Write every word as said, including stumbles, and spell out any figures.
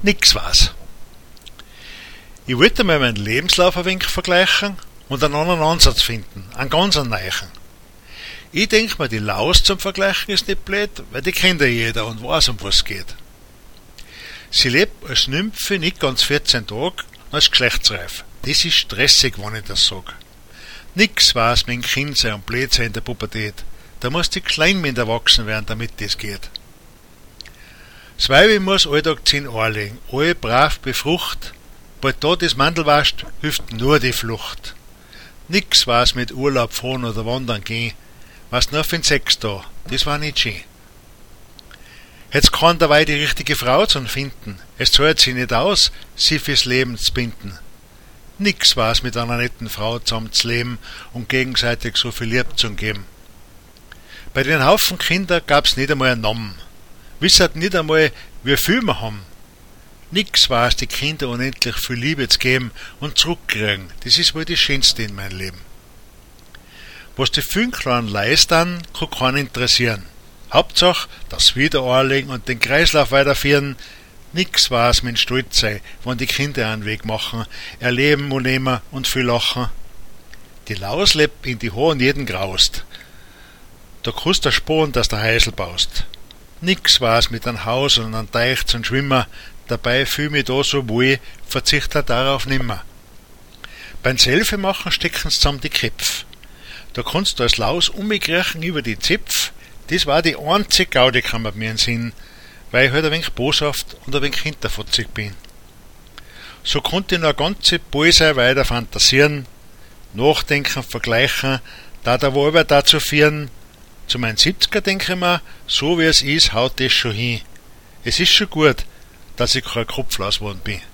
Nix war's. Ich wollte mal meinen Lebenslauf ein wenig vergleichen und einen anderen Ansatz finden, einen ganz neuen. Ich denk mir, die Laus zum Vergleichen ist nicht blöd, weil die kennt ja jeder und weiß, um was es geht. Sie lebt als Nymphe nicht ganz vierzehn Tage als geschlechtsreif. Das ist stressig, wenn ich das sag. Nix war's mit dem Kind sein und blöd sein in der Pubertät. Da muss die Kleinmind erwachsen werden, damit das geht. Das Weibi muss alltag zehn Eier legen, alle brav befrucht. Bald da das Mandel wascht, hilft nur die Flucht. Nix war's mit Urlaub fahren oder wandern gehen. Was nur für den Sex da, das war nicht schön. Jetzt kann dabei die richtige Frau zum finden. Es zahlt sich nicht aus, sie fürs Leben zu binden. Nix war's mit einer netten Frau zusammen zu leben und gegenseitig so viel Liebe zu geben. Bei den Haufen Kinder gab's nicht einmal einen Namen. Wisset nicht einmal, wie viel wir haben. Nix war's, die Kinder unendlich viel Liebe zu geben und zurückkriegen. Das ist wohl das Schönste in meinem Leben. Was die vielen kleinen leisten, kann keinen interessieren. Hauptsache, das Wiederanlegen und den Kreislauf weiterführen. Nix war's mit Stolz sein, wenn die Kinder einen Weg machen, erleben und nehmen und viel lachen. Die Laus lebt in die Haare und jeden graust. Da kannst du sparen, dass der Heisel baust. Nix war's mit einem Haus und einem Teich zum Schwimmen, dabei fühl mich da so wohl, verzichte darauf nimmer. Beim Selfie machen stecken sie zusammen die Köpfe. Da kannst du als Laus umkriechen über die Zipf. Das war die einzige Gaudi, kann man mir in Sinn, weil ich halt ein wenig boshaft und ein wenig hinterfotzig bin. So konnte ich noch eine ganze Bäuse weiter fantasieren, nachdenken, vergleichen, da der Wolber dazu führen. Zu meinen siebziger denke ich mir, so wie es ist, haut das schon hin. Es ist schon gut, dass ich kein Kopflaus geworden bin.